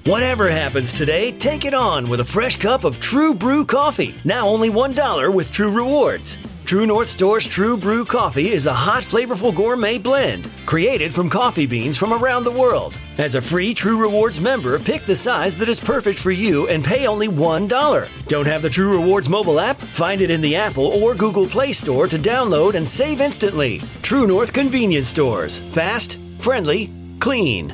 Whatever happens today, take it on with a fresh cup of True Brew coffee. Now only $1 with True Rewards. True North Store's True Brew coffee is a hot, flavorful gourmet blend created from coffee beans from around the world. As a free True Rewards member, pick the size that is perfect for you and pay only $1. Don't have the True Rewards mobile app? Find it in the Apple or Google Play Store to download and save instantly. True North Convenience Stores. Fast, friendly, clean.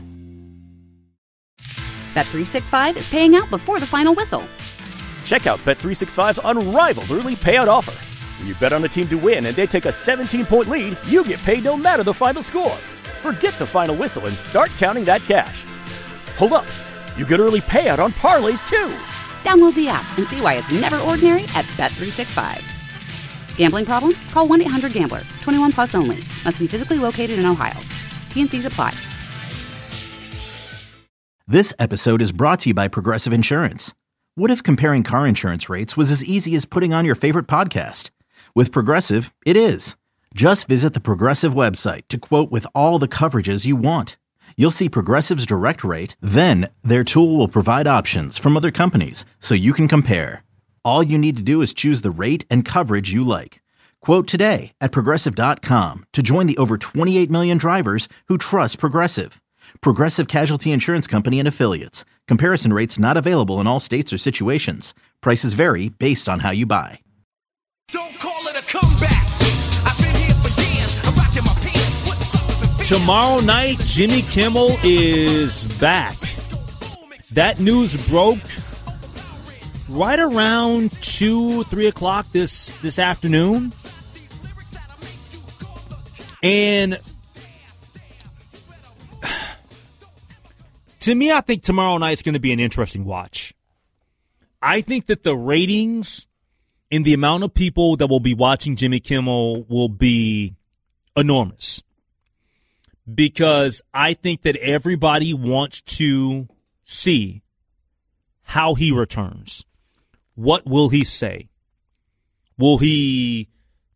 Bet365 is paying out before the final whistle. Check out Bet365's unrivaled early payout offer. When you bet on a team to win and they take a 17-point lead, you get paid no matter the final score. Forget the final whistle and start counting that cash. Hold up. You get early payout on parlays, too. Download the app and see why it's never ordinary at Bet365. Gambling problem? Call 1-800-GAMBLER. 21 plus only. Must be physically located in Ohio. T&Cs apply. This episode is brought to you by Progressive Insurance. What if comparing car insurance rates was as easy as putting on your favorite podcast? With Progressive, it is. Just visit the Progressive website to quote with all the coverages you want. You'll see Progressive's direct rate, then their tool will provide options from other companies so you can compare. All you need to do is choose the rate and coverage you like. Quote today at Progressive.com to join the over 28 million drivers who trust Progressive. Progressive Casualty Insurance Company and Affiliates. Comparison rates not available in all states or situations. Prices vary based on how you buy. Don't call it a comeback. I've been here for years. I'm rocking my pants. Tomorrow night, Jimmy Kimmel is back. That news broke right around 2, 3 o'clock this afternoon. And to me, I think tomorrow night is going to be an interesting watch. I think that the ratings and the amount of people that will be watching Jimmy Kimmel will be enormous. Because I think that everybody wants to see how he returns. What will he say? Will he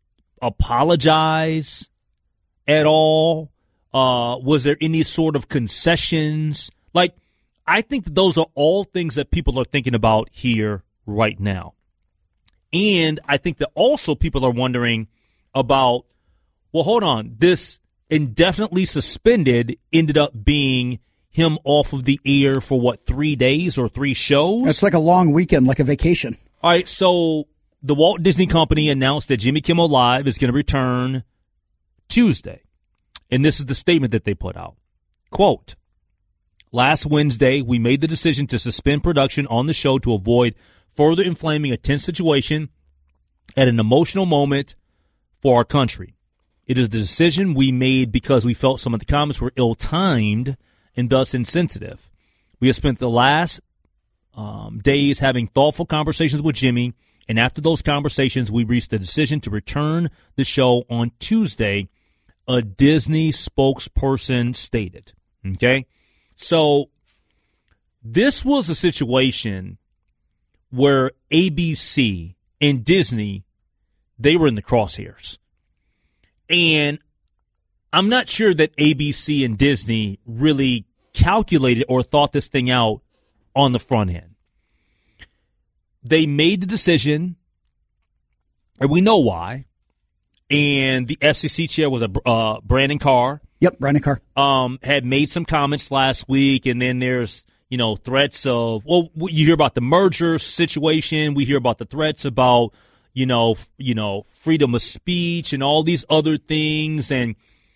apologize at all? Was there any sort of concessions? Like, I think that those are all things that people are thinking about here right now. And I think that also people are wondering about, well, hold on, this indefinitely suspended ended up being him off of the air for, 3 days or 3 shows? It's like a long weekend, like a vacation. All right, so the Walt Disney Company announced that Jimmy Kimmel Live is going to return Tuesday. And this is the statement that they put out. Quote, last Wednesday, we made the decision to suspend production on the show to avoid further inflaming a tense situation at an emotional moment for our country. It is the decision we made because we felt some of the comments were ill-timed and thus insensitive. We have spent the last days having thoughtful conversations with Jimmy, and after those conversations, we reached the decision to return the show on Tuesday, a Disney spokesperson stated. Okay? So this was a situation where ABC and Disney, they were in the crosshairs. And I'm not sure that ABC and Disney really calculated or thought this thing out on the front end. They made the decision, and we know why. And the FCC chair was Brandon Carr. Yep, Brandon Carr. Had made some comments last week, and then there's, threats of, well, you hear about the merger situation. We hear about the threats about, freedom of speech and all these other things. And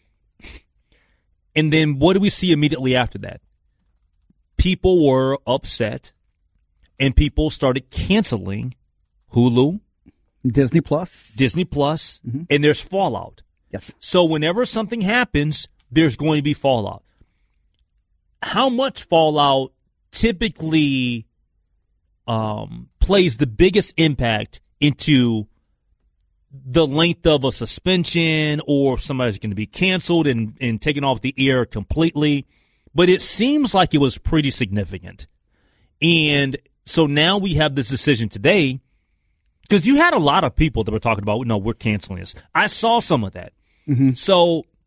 then what do we see immediately after that? People were upset, and people started canceling Hulu, Disney Plus, mm-hmm. And there's fallout. Yes. So whenever something happens, there's going to be fallout. How much fallout typically plays the biggest impact into the length of a suspension, or somebody's going to be canceled and taken off the air completely? But it seems like it was pretty significant. And so now we have this decision today, because you had a lot of people that were talking about, no, we're canceling this. I saw some of that. Mm-hmm. So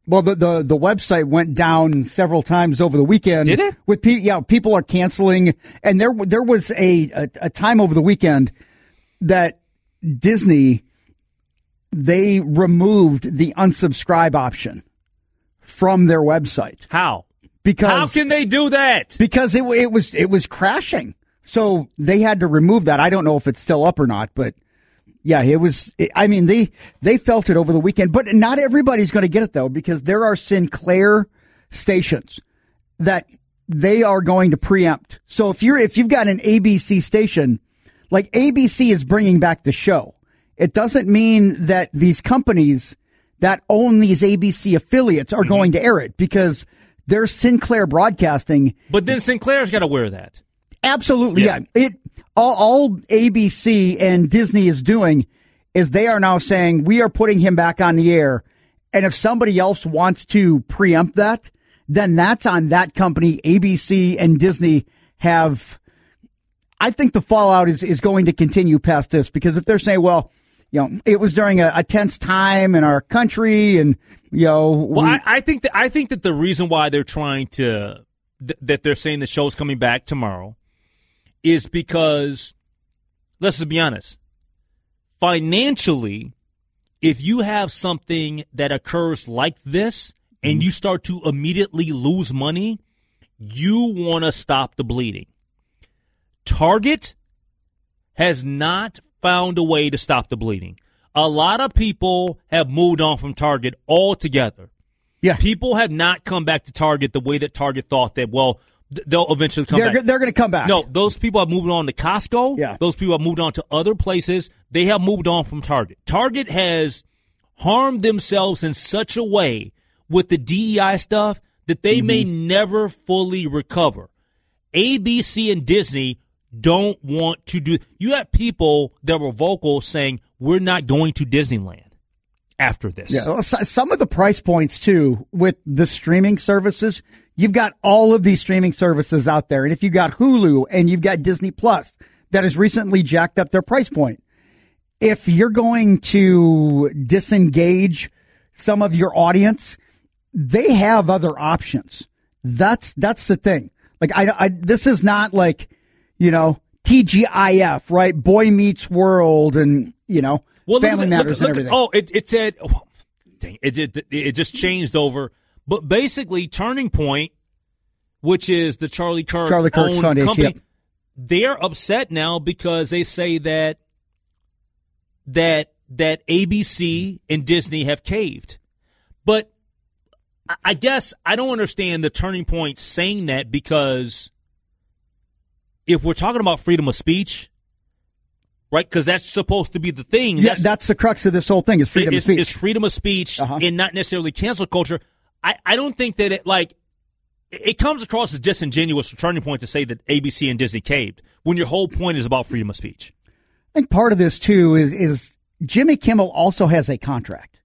Well, the website went down several times over the weekend. Did it? With people are canceling, and there was a time over the weekend that Disney, they removed the unsubscribe option from their website. How? Because how can they do that? Because it was crashing, so they had to remove that. I don't know if it's still up or not, but yeah, it was. I mean, they felt it over the weekend, but not everybody's going to get it though, because there are Sinclair stations that they are going to preempt. So if you've got an ABC station, like ABC is bringing back the show, it doesn't mean that these companies that own these ABC affiliates are going to air it, because there's Sinclair Broadcasting. But then Sinclair's got to wear that. Absolutely, yeah. All ABC and Disney is doing is they are now saying we are putting him back on the air, and if somebody else wants to preempt that, then that's on that company. ABC and Disney have. I think the fallout is going to continue past this, because if they're saying, well, it was during a tense time in our country, and well, I think that the reason why they're trying to that they're saying the show's coming back tomorrow is because, let's just be honest, financially, if you have something that occurs like this and you start to immediately lose money, you want to stop the bleeding. Target has not found a way to stop the bleeding. A lot of people have moved on from Target altogether. Yeah. People have not come back to Target the way that Target thought that, well, they'll eventually come back. They're going to come back. No, those people have moved on to Costco. Yeah. Those people have moved on to other places. They have moved on from Target. Target has harmed themselves in such a way with the DEI stuff that they may never fully recover. ABC and Disney don't want to do. You have people that were vocal saying, we're not going to Disneyland after this. Yeah, well, some of the price points, too, with the streaming services, you've got all of these streaming services out there. And if you've got Hulu and you've got Disney Plus that has recently jacked up their price point, if you're going to disengage some of your audience, they have other options. That's the thing. Like, this is not like, TGIF, right? Boy Meets World and, Family Matters and everything. It said, dang, it just changed over. But basically, Turning Point, which is the Charlie Kirk Foundation, company, yep. They're upset now because they say that ABC and Disney have caved. But I guess I don't understand the Turning Point saying that, because if we're talking about freedom of speech, right, because that's supposed to be the thing. Yeah, that's the crux of this whole thing, is freedom of speech. It's freedom of speech and not necessarily cancel culture. I don't think that it comes across as disingenuous for Turning Point to say that ABC and Disney caved when your whole point is about freedom of speech. I think part of this, too, is Jimmy Kimmel also has a contract.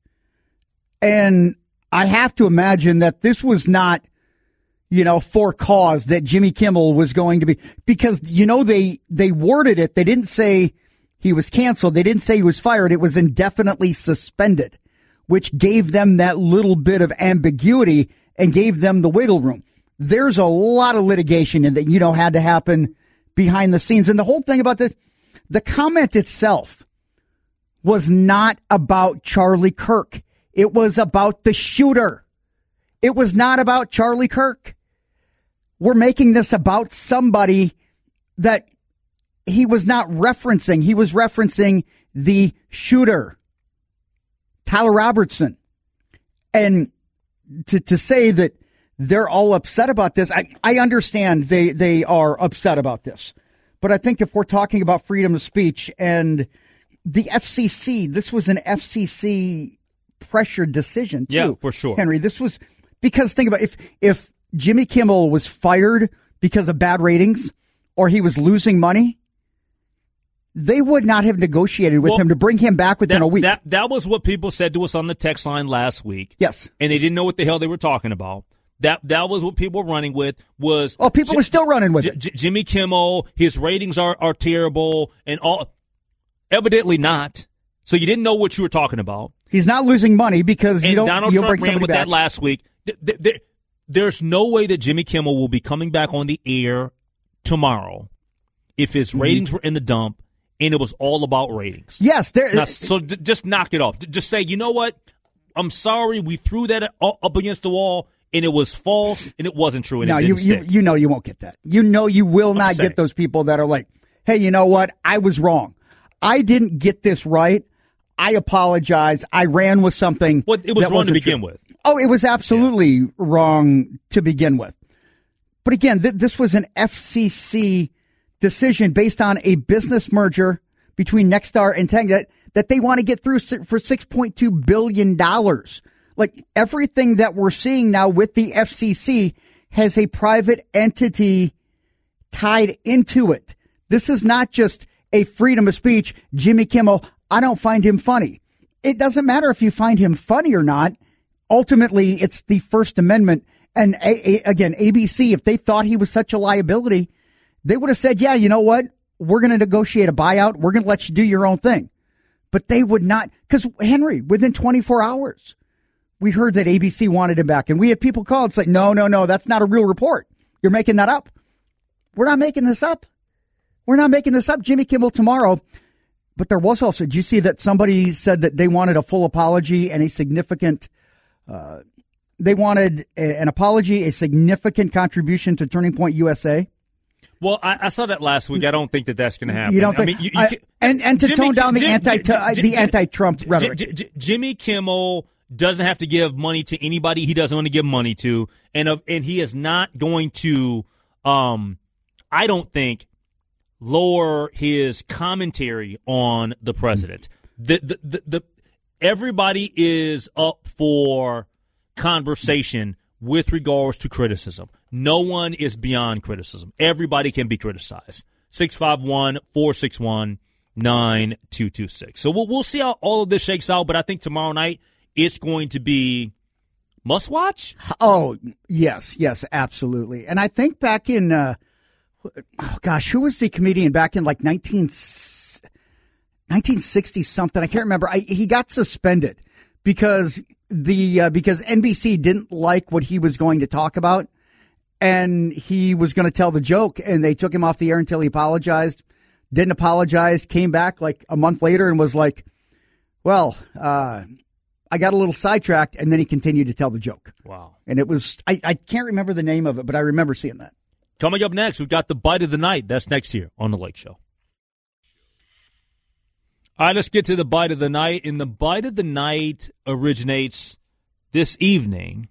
And I have to imagine that this was not, for cause that Jimmy Kimmel was going to be, because, they worded it. They didn't say he was canceled. They didn't say he was fired. It was indefinitely suspended, which gave them that little bit of ambiguity and gave them the wiggle room. There's a lot of litigation in that, had to happen behind the scenes. And the whole thing about this, the comment itself was not about Charlie Kirk. It was about the shooter. It was not about Charlie Kirk. We're making this about somebody that he was not referencing. He was referencing the shooter, Tyler Robertson. And to say that they're all upset about this, I understand they are upset about this. But I think if we're talking about freedom of speech and the FCC, this was an FCC pressured decision, too. Yeah, for sure. Henry, this was because, think about if Jimmy Kimmel was fired because of bad ratings or he was losing money, they would not have negotiated with him to bring him back within a week. That was what people said to us on the text line last week. Yes. And they didn't know what the hell they were talking about. That was what people were running with was... Oh, people are still running with it. Jimmy Kimmel, his ratings are terrible and all. Evidently not. So you didn't know what you were talking about. He's not losing money because you don't. Donald you'll Trump bring ran with back. that last week. There's no way that Jimmy Kimmel will be coming back on the air tomorrow if his ratings were in the dump and it was all about ratings. Yes, just knock it off. Just say, you know what? I'm sorry, we threw that up against the wall and it was false and it wasn't true. And no, it didn't stick. you know you won't get that. You know you will not get those people that are like, hey, you know what? I was wrong. I didn't get this right. I apologize. I ran with something. Well, it was wrong to begin with. Oh, it was absolutely wrong to begin with. But again, this was an FCC decision based on a business merger between Nexstar and Tang that they want to get through for $6.2 billion. Like everything that we're seeing now with the FCC has a private entity tied into it. This is not just a freedom of speech. Jimmy Kimmel, I don't find him funny. It doesn't matter if you find him funny or not. Ultimately, it's the First Amendment. And again, ABC, if they thought he was such a liability, they would have said, yeah, you know what? We're going to negotiate a buyout. We're going to let you do your own thing. But they would not, because Henry, within 24 hours, we heard that ABC wanted him back. And we had people call. It's like, no, that's not a real report. You're making that up. We're not making this up. We're not making this up. Jimmy Kimmel tomorrow. But there was also, did you see that somebody said that they wanted a full apology and a significant, they wanted an apology, a significant contribution to Turning Point USA? Well, I saw that last week. I don't think that's going to happen. You don't think? And to tone down the anti-Trump rhetoric. Jimmy Kimmel doesn't have to give money to anybody he doesn't want to give money to, and he is not going to, I don't think, lower his commentary on the president. Everybody is up for conversation with regards to criticism. No one is beyond criticism. Everybody can be criticized. 651-461-9226. So we'll see how all of this shakes out, but I think tomorrow night it's going to be must watch. Oh, yes, absolutely. And I think back in who was the comedian back in like 1960 something? I can't remember. He got suspended because because NBC didn't like what he was going to talk about, and he was going to tell the joke, and they took him off the air until he apologized. Didn't apologize, came back like a month later and was like, well, I got a little sidetracked, and then he continued to tell the joke. Wow. And it was, I can't remember the name of it, but I remember seeing that. Coming up next, we've got the Bite of the Night. That's next here on The Lake Show. All right, let's get to the Bite of the Night. And the Bite of the Night originates this evening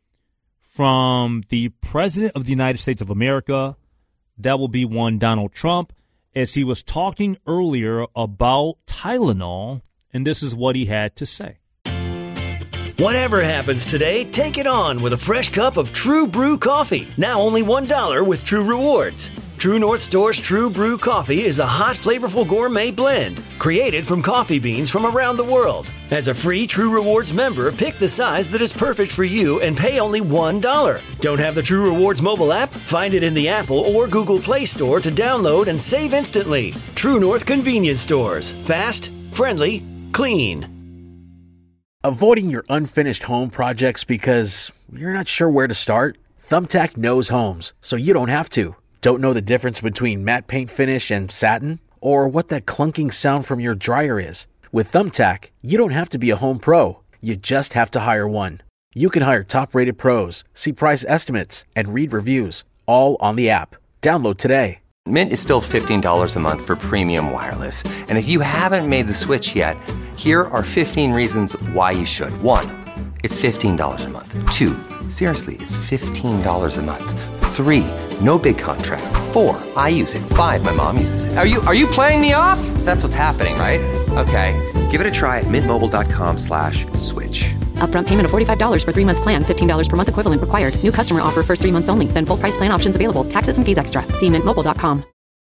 from the President of the United States of America. That will be one Donald Trump, as he was talking earlier about Tylenol, and this is what he had to say. Whatever happens today, take it on with a fresh cup of True Brew coffee. Now only $1 with True Rewards. True North Store's True Brew coffee is a hot, flavorful gourmet blend created from coffee beans from around the world. As a free True Rewards member, pick the size that is perfect for you and pay only $1. Don't have the True Rewards mobile app? Find it in the Apple or Google Play Store to download and save instantly. True North Convenience Stores. Fast, friendly, clean. Avoiding your unfinished home projects because you're not sure where to start? Thumbtack knows homes, so you don't have to. Don't know the difference between matte paint finish and satin? Or what that clunking sound from your dryer is? With Thumbtack, you don't have to be a home pro. You just have to hire one. You can hire top-rated pros, see price estimates, and read reviews, all on the app. Download today. Mint is still $15 a month for premium wireless. And if you haven't made the switch yet, here are 15 reasons why you should. 1, it's $15 a month. 2, seriously, it's $15 a month. 3, no big contrast. 4, I use it. 5, my mom uses it. Are you playing me off? That's what's happening, right? Okay, give it a try at mintmobile.com/switch. Upfront payment of $45 for 3-month plan. $15 per month equivalent required. New customer offer first 3 months only. Then full price plan options available. Taxes and fees extra. See mintmobile.com.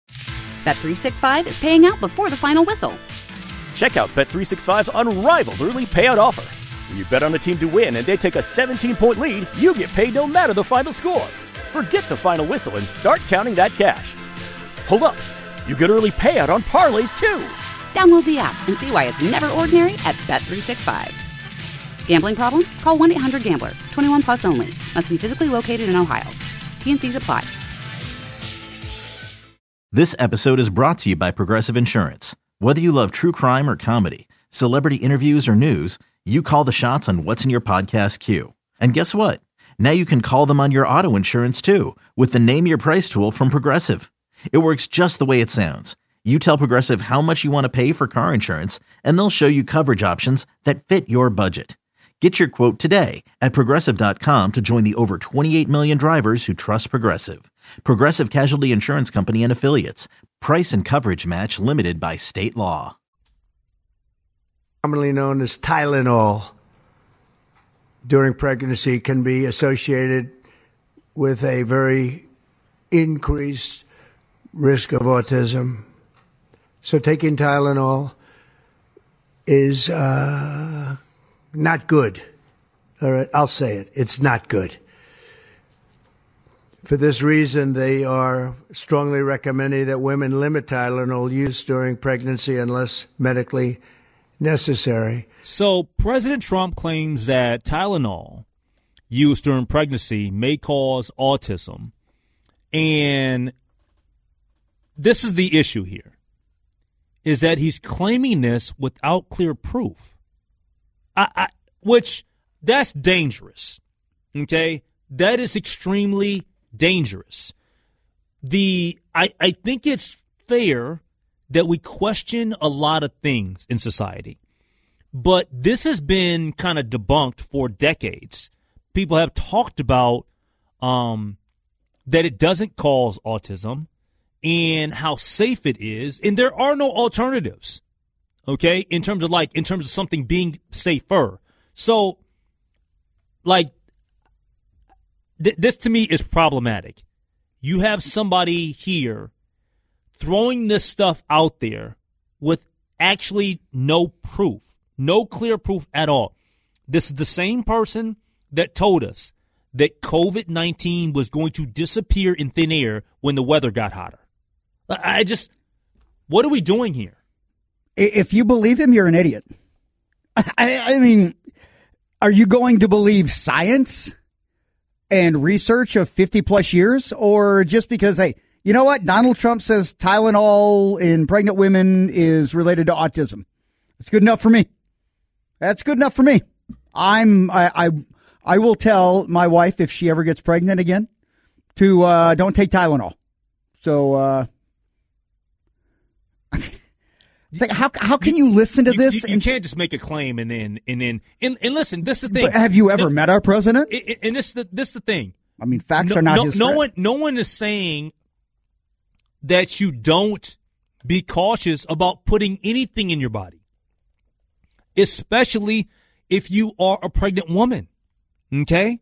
Bet365 is paying out before the final whistle. Check out Bet365's unrivaled early payout offer. When you bet on a team to win and they take a 17-point lead, you get paid no matter the final score. Forget the final whistle and start counting that cash. Hold up. You get early payout on parlays, too. Download the app and see why it's never ordinary at Bet365. Gambling problem? Call 1-800-GAMBLER. 21 plus only. Must be physically located in Ohio. T&Cs apply. This episode is brought to you by Progressive Insurance. Whether you love true crime or comedy, celebrity interviews or news, you call the shots on what's in your podcast queue. And guess what? Now you can call them on your auto insurance too with the Name Your Price tool from Progressive. It works just the way it sounds. You tell Progressive how much you want to pay for car insurance, and they'll show you coverage options that fit your budget. Get your quote today at Progressive.com to join the over 28 million drivers who trust Progressive. Progressive Casualty Insurance Company and Affiliates. Price and coverage match limited by state law. Commonly known as Tylenol, during pregnancy can be associated with a very increased risk of autism. So taking Tylenol is not good. All right, I'll say it. It's not good. For this reason, they are strongly recommending that women limit Tylenol use during pregnancy unless medically necessary. So President Trump claims that Tylenol used during pregnancy may cause autism. And this is the issue here, is that he's claiming this without clear proof. Which that's dangerous. Okay? That is extremely dangerous. I think it's fair that we question a lot of things in society. But this has been kind of debunked for decades. People have talked about that it doesn't cause autism and how safe it is, and there are no alternatives. Okay, in terms of something being safer. So, this to me is problematic. You have somebody here throwing this stuff out there with actually no proof, no clear proof at all. This is the same person that told us that COVID-19 was going to disappear in thin air when the weather got hotter. What are we doing here? If you believe him, you're an idiot. I mean, are you going to believe science and research of 50 plus years, or just because, hey, you know what? Donald Trump says Tylenol in pregnant women is related to autism. That's good enough for me. That's good enough for me. I will tell my wife if she ever gets pregnant again to don't take Tylenol. So how can you listen to this? You can't just make a claim and listen. This is the thing. But have you ever met our president? And this the thing. I mean, facts are not his friend. No one is saying that you don't be cautious about putting anything in your body, especially if you are a pregnant woman. Okay,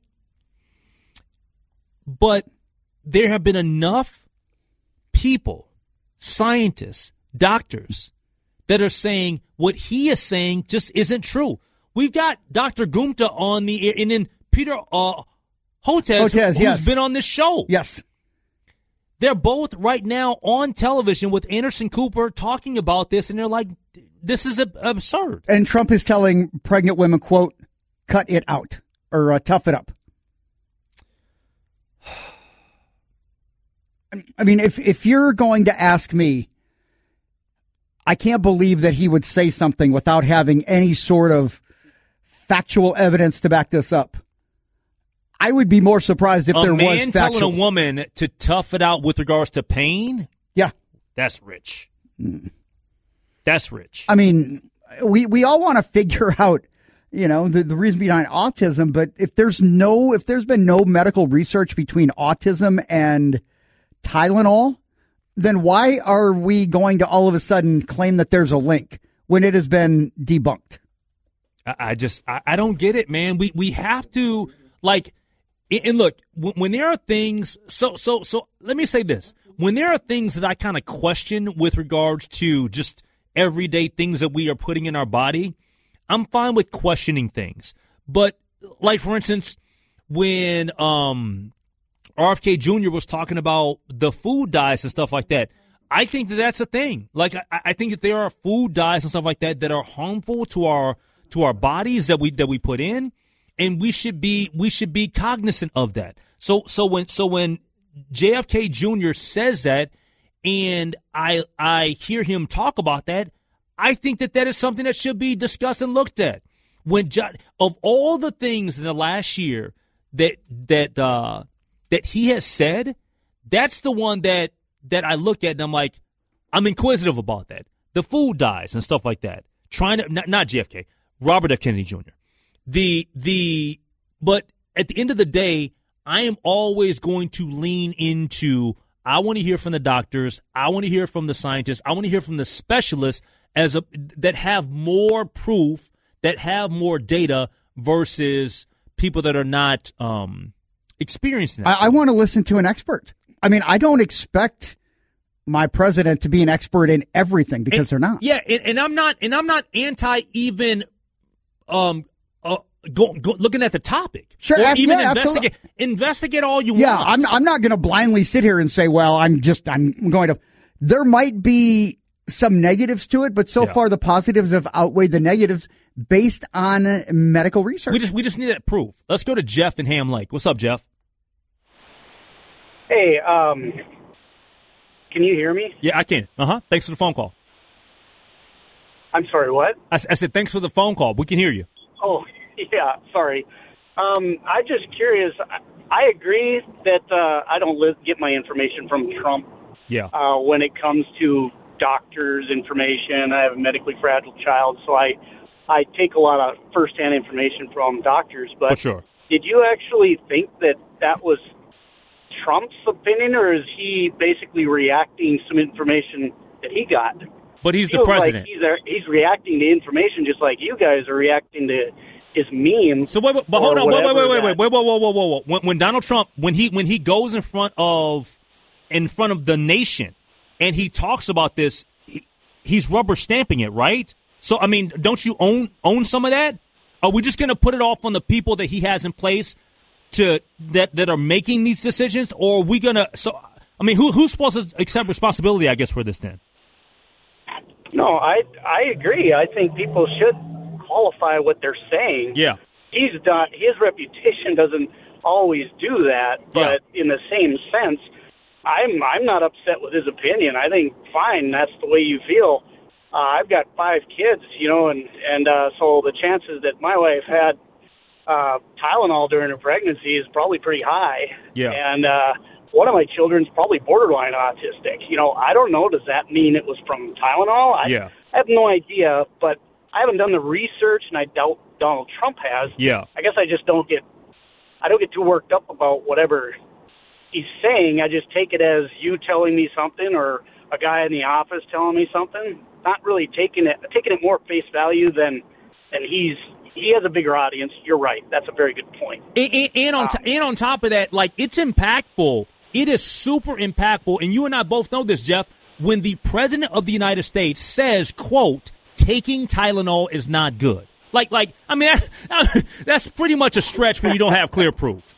but there have been enough people, scientists, doctors, that are saying what he is saying just isn't true. We've got Dr. Gupta on the air, and then Peter Hotez, who's yes. been on this show. Yes. They're both right now on television with Anderson Cooper talking about this, and they're like, this is absurd. And Trump is telling pregnant women, quote, cut it out, or tough it up. I mean, if you're going to ask me, I can't believe that he would say something without having any sort of factual evidence to back this up. I would be more surprised if there was factual. A man telling a woman to tough it out with regards to pain? Yeah. That's rich. That's rich. I mean, we all want to figure out, you know, the reason behind autism, but if there's been no medical research between autism and Tylenol, then why are we going to all of a sudden claim that there's a link when it has been debunked? I don't get it, man. We have to, and look, when there are things, so let me say this. When there are things that I kind of question with regards to just everyday things that we are putting in our body, I'm fine with questioning things. But, like, for instance, when RFK Jr. was talking about the food dyes and stuff like that, I think that that's a thing. Like, I think that there are food dyes and stuff like that that are harmful to our bodies that we put in, and we should be cognizant of that. So when JFK Jr. says that, and I hear him talk about that, I think that is something that should be discussed and looked at. Of all the things in the last year that he has said, that's the one that I look at and I'm like, I'm inquisitive about that. The food dyes and stuff like that. Trying to not JFK, Robert F. Kennedy Jr. But at the end of the day, I am always going to lean into, I want to hear from the doctors, I want to hear from the scientists, I want to hear from the specialists that have more proof, that have more data versus people that are not experiencing that. I want to listen to an expert. I mean, I don't expect my president to be an expert in everything because they're not. Yeah, and I'm not anti even looking at the topic. Sure, or even absolutely. investigate all you yeah, want. I'm not going to blindly sit here and say, well, I'm going to. There might be some negatives to it, but so far the positives have outweighed the negatives based on medical research. We just need that proof. Let's go to Jeff in Ham Lake. What's up, Jeff? Hey, can you hear me? Yeah, I can. Thanks for the phone call. I'm sorry, what? I said thanks for the phone call. We can hear you. Oh, yeah, sorry. I'm just curious. I agree that I don't get my information from Trump. Yeah. When it comes to doctors' information, I have a medically fragile child, so I take a lot of firsthand information from doctors. But for sure. Did you actually think that was Trump's opinion, or is he basically reacting some information that he got? But he's the president. Like he's reacting to information just like you guys are reacting to his memes. So wait, but hold on, wait. When Donald Trump, when he goes in front of the nation, and he talks about this, he's rubber stamping it, right? So I mean, don't you own some of that? Are we just going to put it off on the people that he has in place that are making these decisions, or are we going to? So I mean, who's supposed to accept responsibility? I guess for this then. No, I agree. I think people should qualify what they're saying. Yeah. His reputation doesn't always do that, but in the same sense, I'm not upset with his opinion. I think fine, that's the way you feel. I've got 5 kids, and so the chances that my wife had Tylenol during her pregnancy is probably pretty high. Yeah. And one of my children's probably borderline autistic. I don't know. Does that mean it was from Tylenol? I have no idea, but I haven't done the research, and I doubt Donald Trump has. Yeah. I guess I don't get too worked up about whatever he's saying. I just take it as you telling me something or a guy in the office telling me something. Not really taking it more face value than he has a bigger audience. You're right. That's a very good point. And on top of that, like, it's impactful. It is super impactful, and you and I both know this, Jeff, when the President of the United States says, quote, taking Tylenol is not good. Like I mean, that's pretty much a stretch when you don't have clear proof.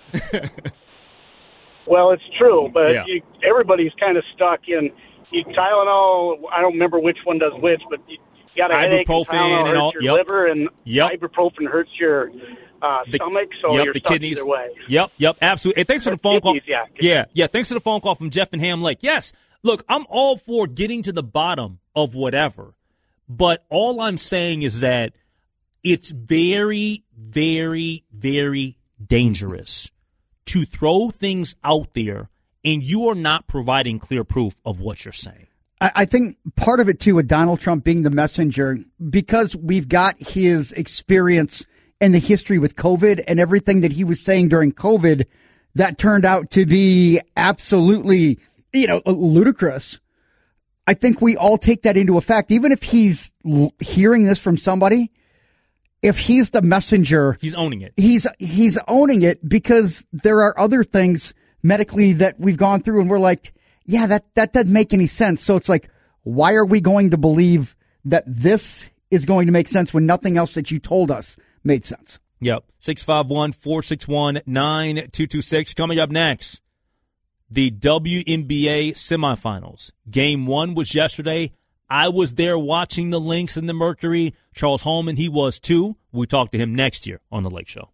Well, it's true, but everybody's kind of stuck in Tylenol. I don't remember which one does which, but you got a headache, and Tylenol hurts your liver, and ibuprofen hurts your stomach, so you're the stuck kidneys. either way. Yep, absolutely. Hey, thanks for the phone call. Yeah, thanks for the phone call from Jeff in Ham Lake. Yes, look, I'm all for getting to the bottom of whatever, but all I'm saying is that it's very, very, very dangerous to throw things out there and you are not providing clear proof of what you're saying. I think part of it, too, with Donald Trump being the messenger, because we've got his experience and the history with COVID and everything that he was saying during COVID that turned out to be absolutely, ludicrous. I think we all take that into effect. Even if he's hearing this from somebody, if he's the messenger, he's owning it. He's owning it because there are other things medically that we've gone through and we're like, yeah, that doesn't make any sense. So it's like, why are we going to believe that this is going to make sense when nothing else that you told us made sense? Yep. 651-461-9226. Coming up next, the WNBA semifinals. Game 1 was yesterday. I was there watching the Lynx and the Mercury. Charles Holman, he was too. We talk to him next year on The Lake Show.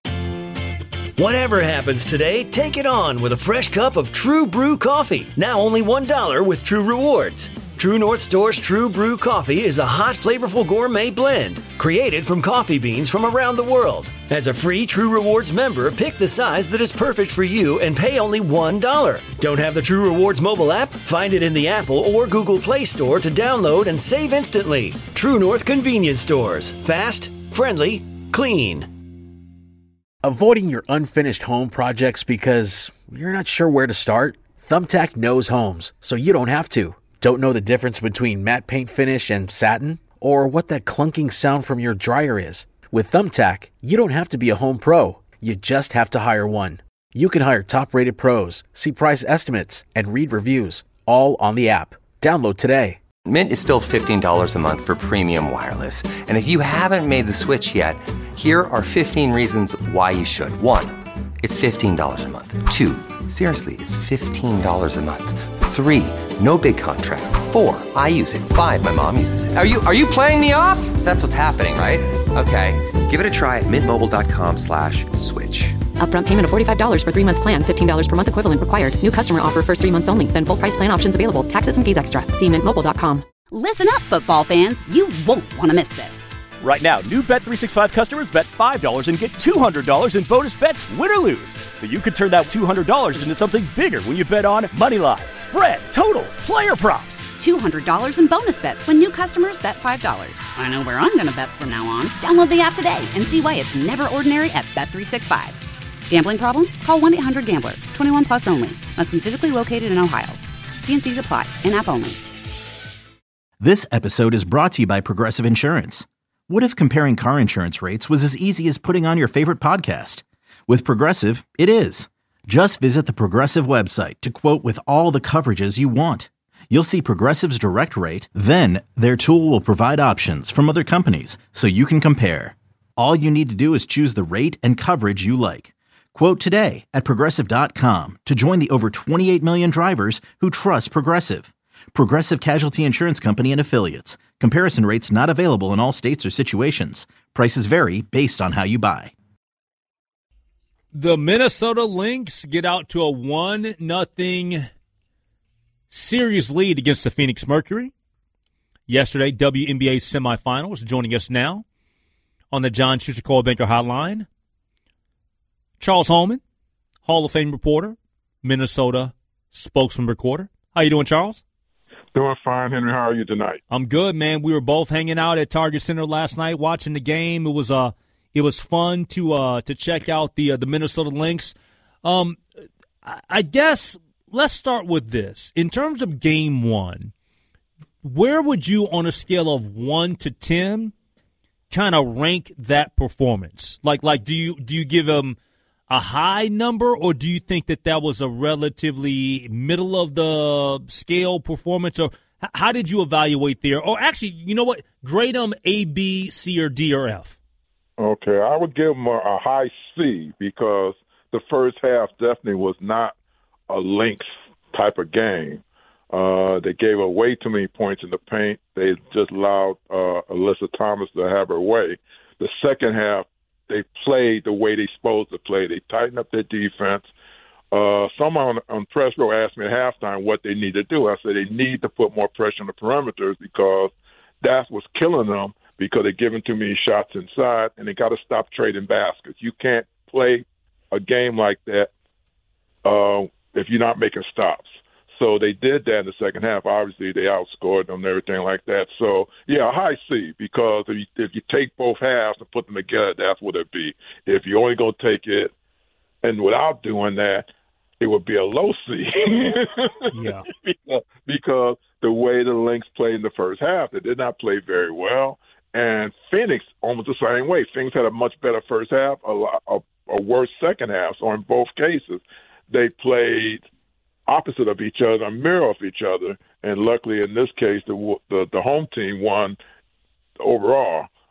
Whatever happens today, take it on with a fresh cup of True Brew coffee. Now only $1 with True Rewards. True North Store's True Brew coffee is a hot, flavorful gourmet blend created from coffee beans from around the world. As a free True Rewards member, pick the size that is perfect for you and pay only $1. Don't have the True Rewards mobile app? Find it in the Apple or Google Play Store to download and save instantly. True North Convenience Stores. Fast, friendly, clean. Avoiding your unfinished home projects because you're not sure where to start? Thumbtack knows homes, so you don't have to. Don't know the difference between matte paint finish and satin? Or what that clunking sound from your dryer is? With Thumbtack, you don't have to be a home pro. You just have to hire one. You can hire top-rated pros, see price estimates, and read reviews, all on the app. Download today. Mint is still $15 a month for premium wireless. And if you haven't made the switch yet, here are 15 reasons why you should. 1, it's $15 a month. 2, seriously, it's $15 a month. 3, no big contrast. 4, I use it. 5, my mom uses it. Are you playing me off? That's what's happening, right? Okay, give it a try at mintmobile.com/switch. Upfront payment of $45 for 3-month plan, $15 per month equivalent required. New customer offer first 3 months only. Then full price plan options available. Taxes and fees extra. See mintmobile.com. Listen up, football fans. You won't want to miss this. Right now, new Bet365 customers bet $5 and get $200 in bonus bets, win or lose. So you could turn that $200 into something bigger when you bet on moneyline, spread, totals, player props. $200 in bonus bets when new customers bet $5. I know where I'm going to bet from now on. Download the app today and see why it's never ordinary at Bet365. Gambling problem? Call 1-800-GAMBLER. 21 plus only. Must be physically located in Ohio. T&Cs apply. In-app only. This episode is brought to you by Progressive Insurance. What if comparing car insurance rates was as easy as putting on your favorite podcast? With Progressive, it is. Just visit the Progressive website to quote with all the coverages you want. You'll see Progressive's direct rate, then their tool will provide options from other companies so you can compare. All you need to do is choose the rate and coverage you like. Quote today at Progressive.com to join the over 28 million drivers who trust Progressive. Progressive Casualty Insurance Company and Affiliates. Comparison rates not available in all states or situations. Prices vary based on how you buy. The Minnesota Lynx get out to a 1-0 series lead against the Phoenix Mercury. Yesterday, WNBA semifinals. Joining us now on the John Schuster Coldwell Banker Hotline, Charles Holman, Hall of Fame reporter, Minnesota spokesman recorder. How you doing, Charles? Doing fine, Henry. How are you tonight? I'm good, man. We were both hanging out at Target Center last night watching the game. It was fun to check out the Minnesota Lynx. I guess let's start with this. In terms of Game 1, where would you, on a scale of 1 to 10, kind of rank that performance? Like, do you give them a high number, or do you think that was a relatively middle of the scale performance, or how did you evaluate there? Or actually, you know what? Grade them A, B, C, or D, or F. Okay, I would give them a high C because the first half definitely was not a Lynx type of game. They gave away too many points in the paint. They just allowed Alyssa Thomas to have her way. The second half, they played the way they're supposed to play. They tightened up their defense. Someone on press row asked me at halftime what they need to do. I said they need to put more pressure on the perimeters because that's what's killing them because they're giving too many shots inside, and they got to stop trading baskets. You can't play a game like that if you're not making stops. So they did that in the second half. Obviously, they outscored them and everything like that. So, yeah, a high C because if you take both halves and put them together, that's what it'd be. If you're only going to take it and without doing that, it would be a low C. Yeah. because the way the Lynx played in the first half, they did not play very well. And Phoenix, almost the same way. Phoenix had a much better first half, a worse second half. So in both cases, they played opposite of each other, a mirror of each other, and luckily in this case, the home team won overall.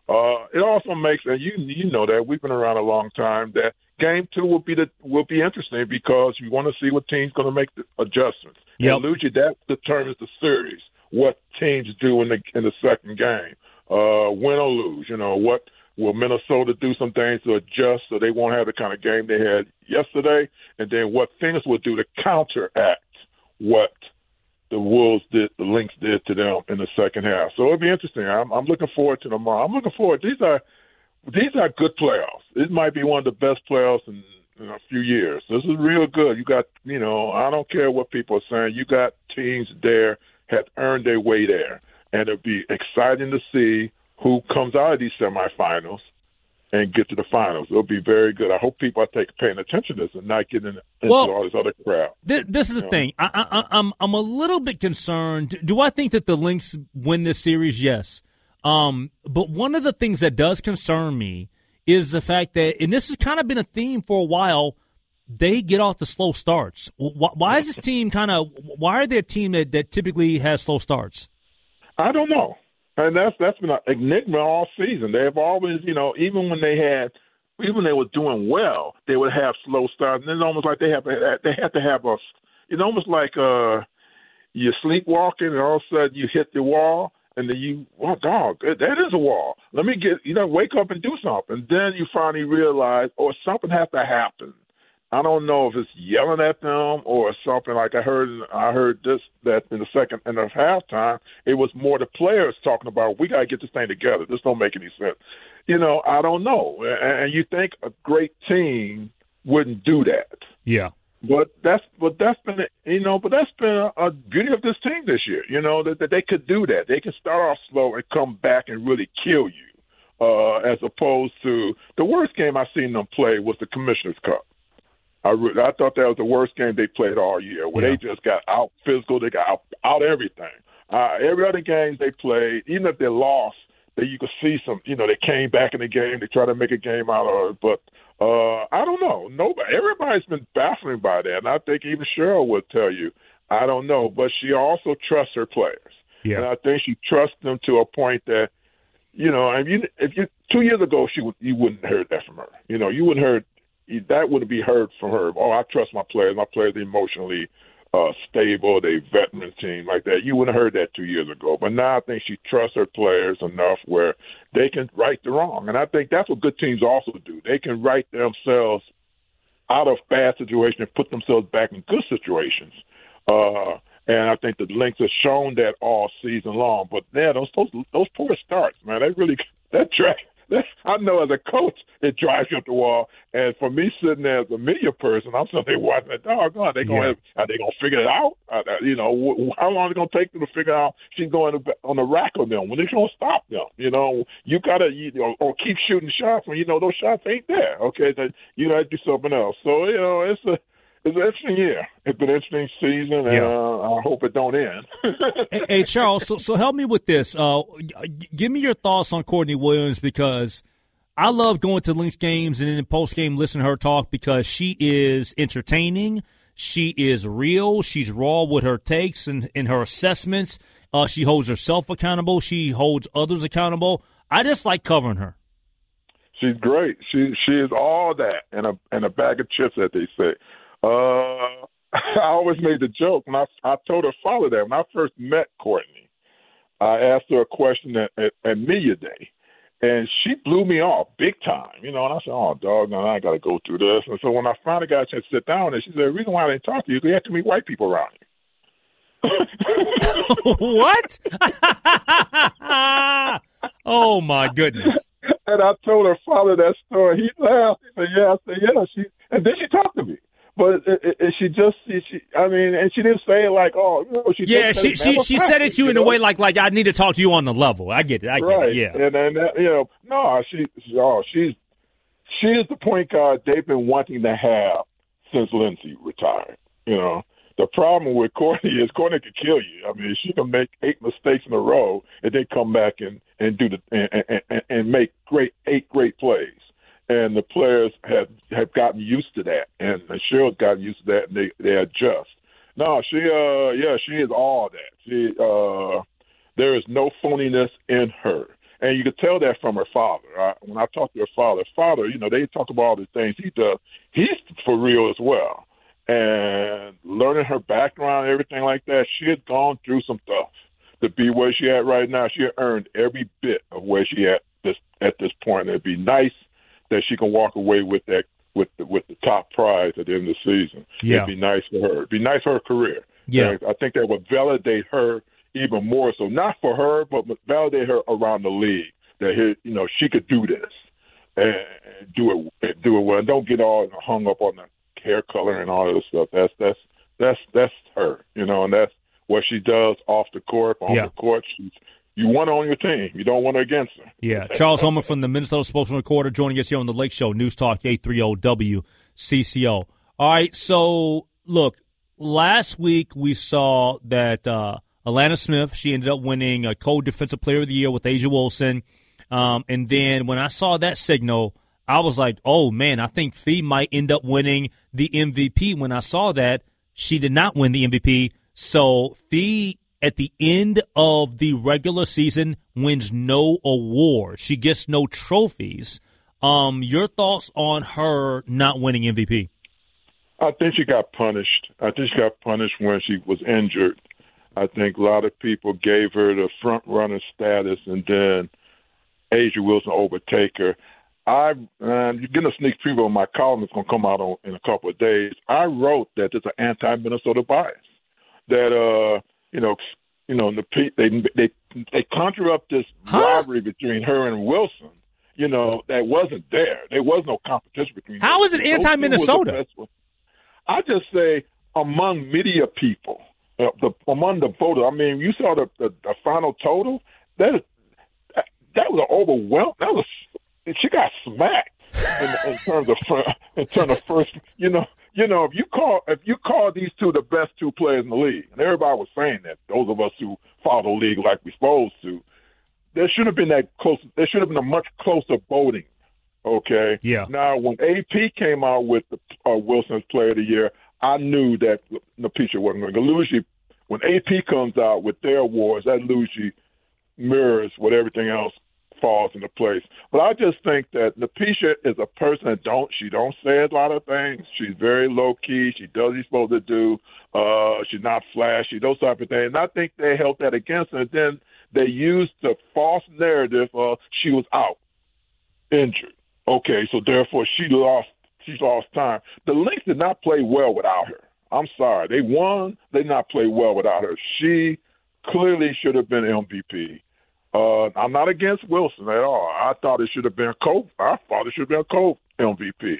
It also makes, and you know that we've been around a long time, that Game 2 will be interesting because you want to see what team's going to make the adjustments. Yep. And Luigi, that determines the series. What teams do in the second game, win or lose. What will Minnesota do some things to adjust so they won't have the kind of game they had yesterday, and then what things will do to counteract what the Wolves did, the Lynx did to them in the second half. So it'll be interesting. I'm looking forward to tomorrow. I'm looking forward. These are good playoffs. It might be one of the best playoffs in a few years. This is real good. You got, I don't care what people are saying. You got teams there have earned their way there, and it'll be exciting to see who comes out of these semifinals and get to the finals. It'll be very good. I hope people are paying attention to this and not getting into all this other crap. This is the thing. I'm a little bit concerned. Do I think that the Lynx win this series? Yes. But one of the things that does concern me is the fact that, and this has kind of been a theme for a while, they get off the slow starts. Why is this team why are they a team that typically has slow starts? I don't know. And that's been an enigma all season. They've always, even when they were doing well, they would have slow starts. And it's almost like they have to have it's almost like you're sleepwalking and all of a sudden you hit the wall and then that is a wall. Let me wake up and do something. And then you finally realize, something has to happen. I don't know if it's yelling at them or something like I heard this, that in the second and the halftime, it was more the players talking about, we got to get this thing together. This don't make any sense. I don't know. And you think a great team wouldn't do that. Yeah. But that's been a beauty of this team this year, that they could do that. They can start off slow and come back and really kill you, as opposed to the worst game I've seen them play was the Commissioner's Cup. I thought that was the worst game they played all year, where they just got out physical, they got out everything. Every other game they played, even if they lost, you could see some, they came back in the game, they tried to make a game out of it. But I don't know. Everybody's been baffling by that, and I think even Cheryl would tell you, I don't know. But she also trusts her players. Yeah. And I think she trusts them to a point that, if you 2 years ago, you wouldn't have heard that from her. You wouldn't heard. That wouldn't be heard from her. I trust my players. My players are emotionally stable. They veteran team like that. You wouldn't have heard that 2 years ago. But now I think she trusts her players enough where they can right the wrong. And I think that's what good teams also do. They can right themselves out of bad situations and put themselves back in good situations. And I think the Lynx has shown that all season long. But yeah, those poor starts, man, I know as a coach, it drives you up the wall. And for me, sitting there as a media person, I'm sitting there watching that. Are they going to figure it out? How long is it going to take them to figure out she's going on the rack of them? When they're going to stop them? You got to, or keep shooting shots when those shots ain't there. Okay, then you got to do something else. So it's an interesting year. It's been an interesting season, and I hope it don't end. Hey, Charles, so help me with this. Give me your thoughts on Courtney Williams, because I love going to Lynx games and then post-game listening to her talk, because she is entertaining. She is real. She's raw with her takes and her assessments. She holds herself accountable. She holds others accountable. I just like covering her. She's great. She is all that and a bag of chips, as they say. I always made the joke when I told her father that when I first met Courtney, I asked her a question at Media Day, and she blew me off big time, and I said, "Oh, dog, now I got to go through this." And so when I finally got a chance to sit down, and she said, "The reason why I didn't talk to you is because you had too many white people around you." What? Oh my goodness! And I told her father that story. He laughed. He said, "Yeah." I said, "Yeah." And then she talked to me. But she and she didn't say it like, she said it to you in a way like I need to talk to you on the level. I get it. I get it. Yeah. And she is the point guard they've been wanting to have since Lindsay retired. The problem with Courtney is Courtney could kill you. I mean, she can make 8 mistakes in a row and then come back and do and make eight great plays. And the players have gotten used to that, and Cheryl's gotten used to that, and they adjust. No, she is all that. There is no phoniness in her. And you could tell that from her father. When I talked to her father, you know, they talk about all the things he does. He's for real as well. And learning her background, everything like that, she had gone through some stuff to be where she at right now. She had earned every bit of where she at this point. It'd be nice that she can walk away with that with the top prize at the end of the season. Yeah. It'd be nice for her. It'd be nice for her career. Yeah. And I think that would validate her even more so, not for her, but validate her around the league that she could do this and do it well. And don't get all hung up on the hair color and all of this stuff. That's her, and that's what she does off the court. On the court, you want her on your team. You don't want her against her. Yeah. Charles Homer from the Minnesota Sports Recorder joining us here on the Lake Show, News Talk 830 WCCO. All right, so look, last week we saw that Alana Smith, she ended up winning a co-defensive player of the year with A'ja Wilson. And then when I saw that signal, I was like, oh, man, I think Fee might end up winning the MVP. When I saw that, she did not win the MVP. So Fee, at the end of the regular season, wins no award. She gets no trophies. Your thoughts on her not winning MVP? I think she got punished. When she was injured. I think a lot of people gave her the front-runner status, and then A'ja Wilson overtake her. You're getting a sneak preview of my column that's going to come out in a couple of days. I wrote that there's an anti-Minnesota bias. That they conjure up this rivalry between her and Wilson. That wasn't there. There was no competition between. How is it anti-Minnesota? I just say among media people, among the voters. I mean, you saw the final total. That was an overwhelm. She got smacked in terms of first. If you call these two the best two players in the league, and everybody was saying that, those of us who follow the league like we're supposed to, there should have been that close. There should have been a much closer voting. Okay. Yeah. Now, when AP came out with the Wilson's Player of the Year, I knew that Napisha wasn't going to lose. When AP comes out with their awards, that usually mirrors what everything else falls into place. But I just think that Napisha is a person that don't say a lot of things. She's very low key. She does what she's supposed to do. She's not flashy, those type of things. And I think they held that against her. And then they used the false narrative of she was out, injured. Okay, so therefore she lost time. The Lynx did not play well without her. I'm sorry. They won. They did not play well without her. She clearly should have been MVP. I'm not against Wilson at all. I thought it should have been a co-MVP.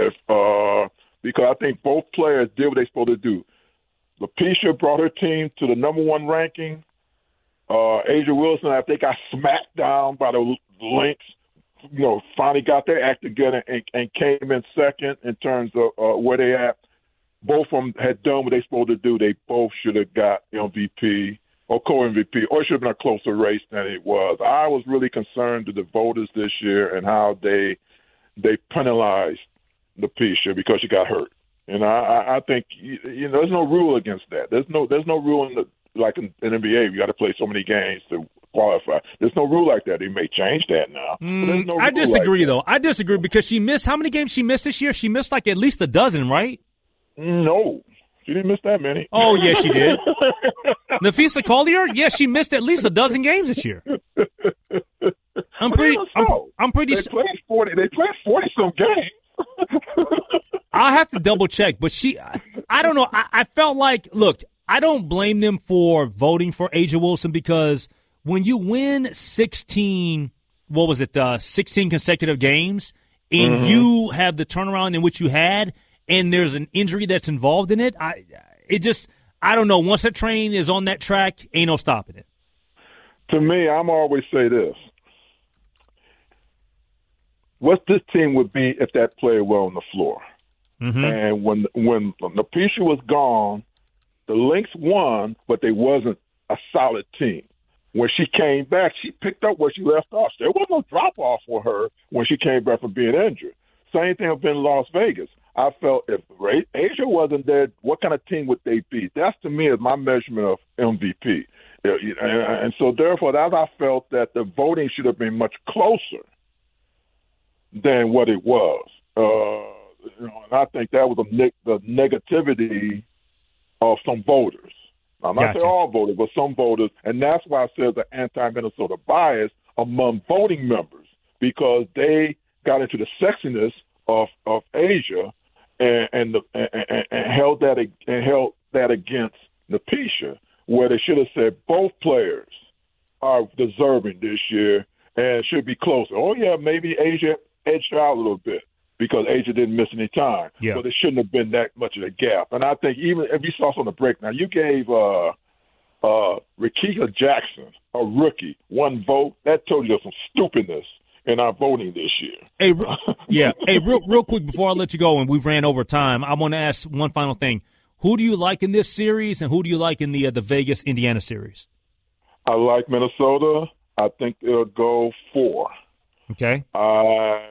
Because I think both players did what they're supposed to do. Napisha brought her team to the number one ranking. A'ja Wilson, after they got smacked down by the Lynx, finally got their act together and came in second in terms of where they at. Both of them had done what they supposed to do. They both should have got MVP or co-MVP, or it should have been a closer race than it was. I was really concerned to the voters this year and how they penalized Napisha because she got hurt. And I think there's no rule against that. There's no rule in in NBA. You got to play so many games to qualify. There's no rule like that. They may change that now. I disagree, though. I disagree because she missed. How many games she missed this year? She missed like at least a dozen, right? No, she didn't miss that many. Oh, yes, she did. Napheesa Collier? Yes, she missed at least a dozen games this year. I'm pretty. They played 40. They played 40-some games. I'll have to double check, but I don't know. I felt like, look, I don't blame them for voting for A'ja Wilson because when you win 16 consecutive games, and you have the turnaround in which you had, and there's an injury that's involved in it, I don't know. Once that train is on that track, ain't no stopping it. To me, I'm always say this. What this team would be if that player were on the floor. Mm-hmm. And when Napisha was gone, the Lynx won, but they wasn't a solid team. When she came back, she picked up where she left off. There was no drop-off for her when she came back from being injured. Same thing up in Las Vegas. I felt if A'ja wasn't there, what kind of team would they be? That's, to me, is my measurement of MVP. And so, therefore, that I felt that the voting should have been much closer than what it was. And I think that was the negativity of some voters. I'm not saying all voters, but some voters. And that's why I said the anti-Minnesota bias among voting members, because they got into the sexiness of Asia and held that against Napisha, where they should have said both players are deserving this year and should be closer. Oh, yeah, maybe Asia edged out a little bit because Asia didn't miss any time. Yeah. But it shouldn't have been that much of a gap. And I think even if you saw us on the break, now you gave Rakika Jackson, a rookie, one vote. That told you some stupidness in our voting this year. Hey, real quick before I let you go, and we've ran over time, I want to ask one final thing. Who do you like in this series, and who do you like in the Vegas-Indiana series? I like Minnesota. I think it'll go 4. Okay. I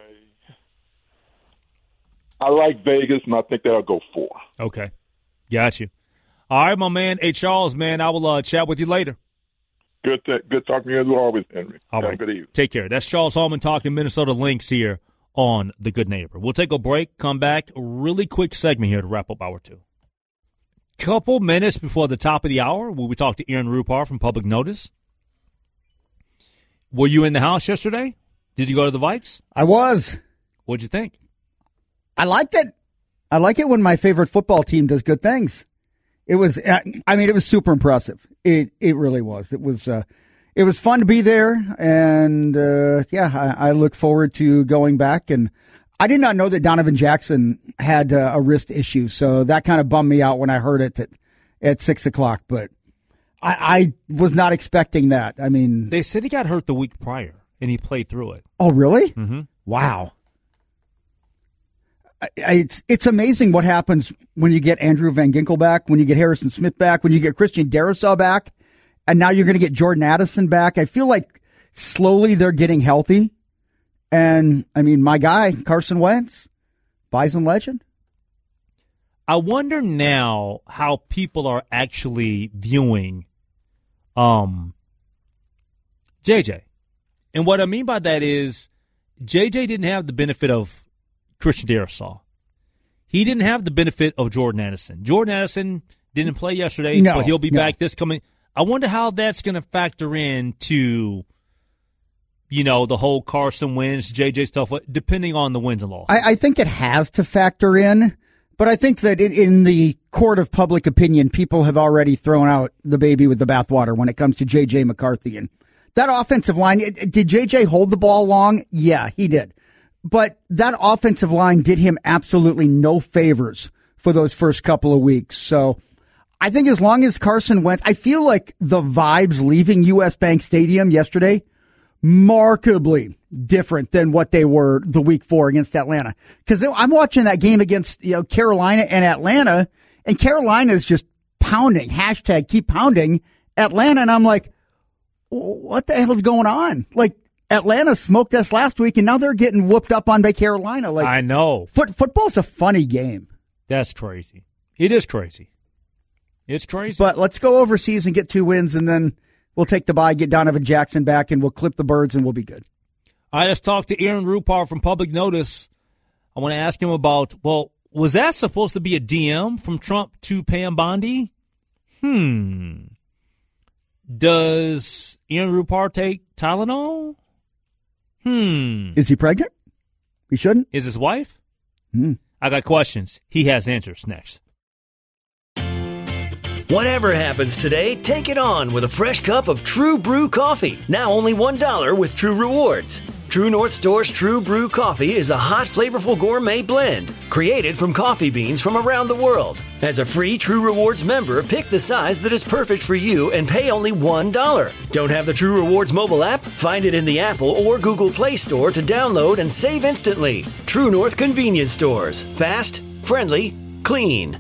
like Vegas, and I think that'll go 4. Okay. Got you. All right, my man. Hey, Charles, man, I will chat with you later. Good talking to you as always, Henry. All right. Have a good evening. Take care. That's Charles Hallman talking Minnesota Lynx here on The Good Neighbor. We'll take a break, come back. A really quick segment here to wrap up Hour 2. Couple minutes before the top of the hour, we talk to Aaron Rupar from Public Notice. Were you in the house yesterday? Did you go to the Vikes? I was. What'd you think? I liked it. I like it when my favorite football team does good things. It was, it was super impressive. It really was. It was fun to be there, and I look forward to going back. And I did not know that Donovan Jackson had a wrist issue, so that kind of bummed me out when I heard it at 6:00. But I was not expecting that. I mean, they said he got hurt the week prior, and he played through it. Oh, really? Mm-hmm. Wow. It's amazing what happens when you get Andrew Van Ginkel back, when you get Harrison Smith back, when you get Christian Darrisaw back, and now you're going to get Jordan Addison back. I feel like slowly they're getting healthy. And, I mean, my guy, Carson Wentz, Bison legend. I wonder now how people are actually viewing JJ. And what I mean by that is JJ didn't have the benefit of Christian Darrisaw. He didn't have the benefit of Jordan Addison. Jordan Addison didn't play yesterday, but he'll be back this coming. I wonder how that's going to factor into, the whole Carson Wentz, JJ stuff, depending on the wins and losses. I think it has to factor in, but I think that in the court of public opinion, people have already thrown out the baby with the bathwater when it comes to J.J. McCarthy. And that offensive line, did J.J. hold the ball long? Yeah, he did. But that offensive line did him absolutely no favors for those first couple of weeks. So I think as long as Carson Wentz, I feel like the vibes leaving U.S. Bank Stadium yesterday, markedly different than what they were the week 4 against Atlanta. Because I'm watching that game against Carolina and Atlanta, and Carolina's just pounding, # keep pounding Atlanta, and I'm like, what the hell is going on? Like, Atlanta smoked us last week, and now they're getting whooped up on by Carolina. Like, I know. Football's a funny game. That's crazy. It is crazy. It's crazy. But let's go overseas and get 2 wins, and then we'll take the bye, get Donovan Jackson back, and we'll clip the birds, and we'll be good. All right, let's talk to Aaron Rupar from Public Notice. I want to ask him about, was that supposed to be a DM from Trump to Pam Bondi? Does Aaron Rupar take Tylenol? Is he pregnant? He shouldn't. Is his wife? I got questions. He has answers next. Whatever happens today, take it on with a fresh cup of True Brew coffee. Now only $1 with True Rewards. True North Store's True Brew coffee is a hot, flavorful gourmet blend created from coffee beans from around the world. As a free True Rewards member, pick the size that is perfect for you and pay only $1. Don't have the True Rewards mobile app? Find it in the Apple or Google Play Store to download and save instantly. True North Convenience Stores. Fast, friendly, clean.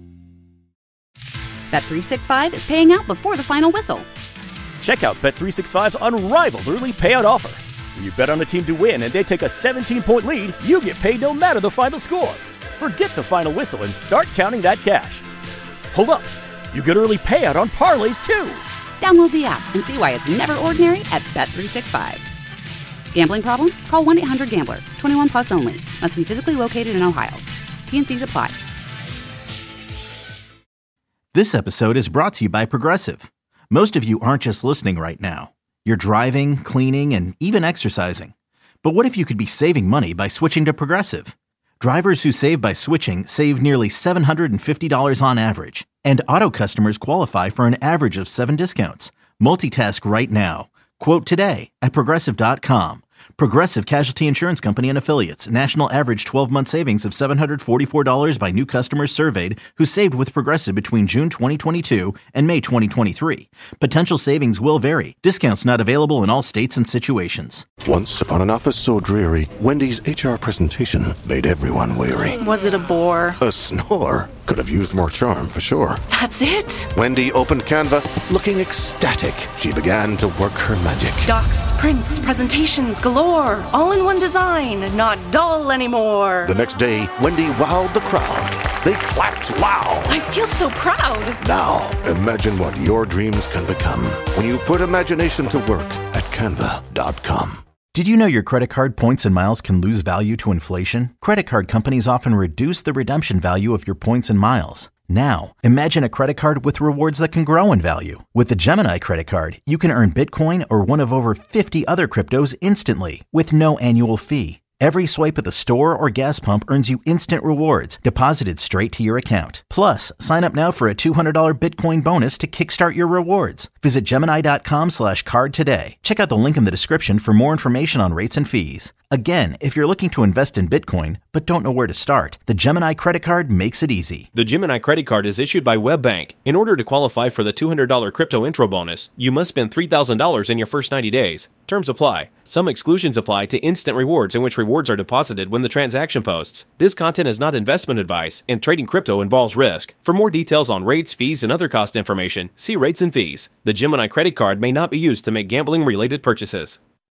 Bet365 is paying out before the final whistle. Check out Bet365's unrivaled early payout offer. When you bet on a team to win and they take a 17-point lead, you get paid no matter the final score. Forget the final whistle and start counting that cash. Hold up. You get early payout on parlays, too. Download the app and see why it's never ordinary at Bet365. Gambling problem? Call 1-800-GAMBLER. 21 plus only. Must be physically located in Ohio. T&Cs apply. This episode is brought to you by Progressive. Most of you aren't just listening right now. You're driving, cleaning, and even exercising. But what if you could be saving money by switching to Progressive? Drivers who save by switching save nearly $750 on average. And auto customers qualify for an average of 7 discounts. Multitask right now. Quote today at Progressive.com. Progressive Casualty Insurance Company and Affiliates. National average 12-month savings of $744 by new customers surveyed who saved with Progressive between June 2022 and May 2023. Potential savings will vary. Discounts not available in all states and situations. Once upon an office so dreary, Wendy's HR presentation made everyone weary. Was it a bore? A snore. Could have used more charm for sure. That's it? Wendy opened Canva, looking ecstatic. She began to work her magic. Docs, prints, presentations galore. All in one design. Not dull anymore. The next day, Wendy wowed the crowd. They clapped loud. I feel so proud. Now, imagine what your dreams can become when you put imagination to work at Canva.com. Did you know your credit card points and miles can lose value to inflation? Credit card companies often reduce the redemption value of your points and miles. Now, imagine a credit card with rewards that can grow in value. With the Gemini credit card, you can earn Bitcoin or one of over 50 other cryptos instantly with no annual fee. Every swipe at the store or gas pump earns you instant rewards deposited straight to your account. Plus, sign up now for a $200 Bitcoin bonus to kickstart your rewards. Visit Gemini.com/card today. Check out the link in the description for more information on rates and fees. Again, if you're looking to invest in Bitcoin but don't know where to start, the Gemini credit card makes it easy. The Gemini credit card is issued by WebBank. In order to qualify for the $200 crypto intro bonus, you must spend $3,000 in your first 90 days. Terms apply. Some exclusions apply to instant rewards in which rewards are deposited when the transaction posts. This content is not investment advice, and trading crypto involves risk. For more details on rates, fees, and other cost information, see rates and fees. The Gemini credit card may not be used to make gambling-related purchases.